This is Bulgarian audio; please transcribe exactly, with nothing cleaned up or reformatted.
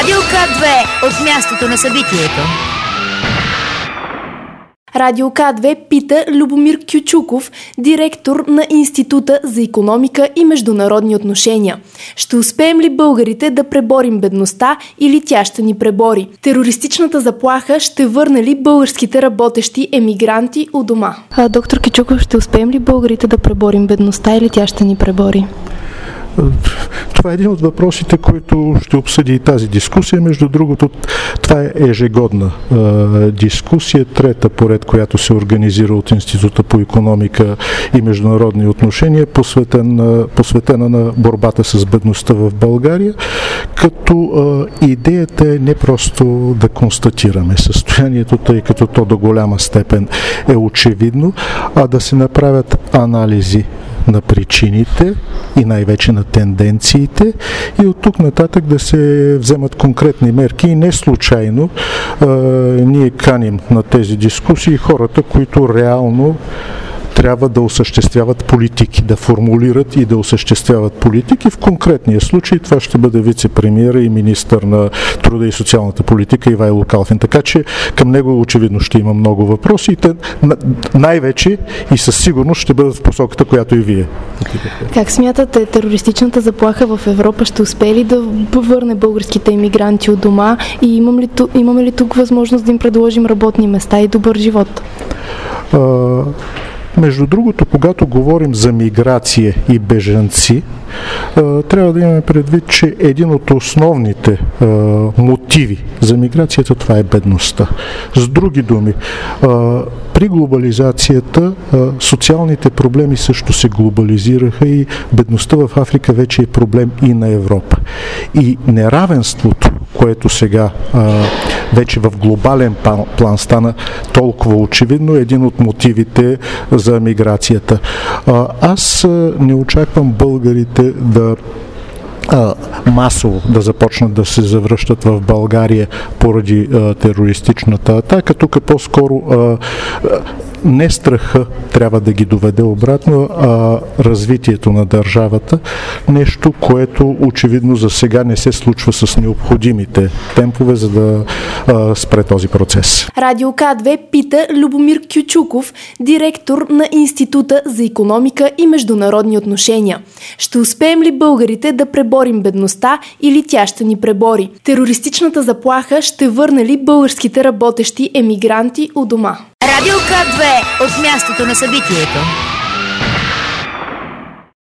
Радио К две от мястото на събитието. Радио К две пита Любомир Кючуков, директор на Института за икономика и международни отношения. Ще успеем ли българите да преборим бедността или тя ще ни пребори? Терористичната заплаха ще върне ли българските работещи емигранти у дома? А, доктор Кючуков, ще успеем ли българите да преборим бедността или тя ще ни пребори? Това е един от въпросите, които ще обсъди и тази дискусия. Между другото, това е ежегодна е, дискусия, трета поред, която се организира от Института по икономика и международни отношения, посветена, посветена на борбата с бедността в България, като е, идеята е не просто да констатираме състоянието, тъй като то до голяма степен е очевидно, а да се направят анализи на причините и най-вече на тенденциите и от тук нататък да се вземат конкретни мерки и не случайно а, ние каним на тези дискусии хората, които реално трябва да осъществяват политики, да формулират и да осъществяват политики. В конкретния случай това ще бъде вице-премиера и министър на труда и социалната политика Ивайло Калфин. Така че към него очевидно ще има много въпроси и те най-вече и със сигурност ще бъдат в посоката, която и вие. Как смятате, терористичната заплаха в Европа ще успее ли да върне българските имигранти от дома и имам ли, имаме ли тук възможност да им предложим работни места и добър живот? А... Между другото, когато говорим за миграция и бежанци, трябва да имаме предвид, че един от основните мотиви за миграцията това е бедността. С други думи, при глобализацията социалните проблеми също се глобализираха и бедността в Африка вече е проблем и на Европа. И неравенството, което сега вече в глобален план стана толкова очевидно, е един от мотивите за миграцията. Аз не очаквам българите да а, масово да започнат да се завръщат в България поради а, терористичната атака. Тук по-скоро а, а, не страха трябва да ги доведе обратно, а развитието на държавата. Нещо, което очевидно за сега не се случва с необходимите темпове, за да а, спре този процес. Радио К две пита Любомир Кючуков, директор на Института за икономика и международни отношения. Ще успеем ли българите да преборим бедността или тя ще ни пребори? Терористичната заплаха ще върне ли българските работещи емигранти у дома? Радио К две от мястото на събитието.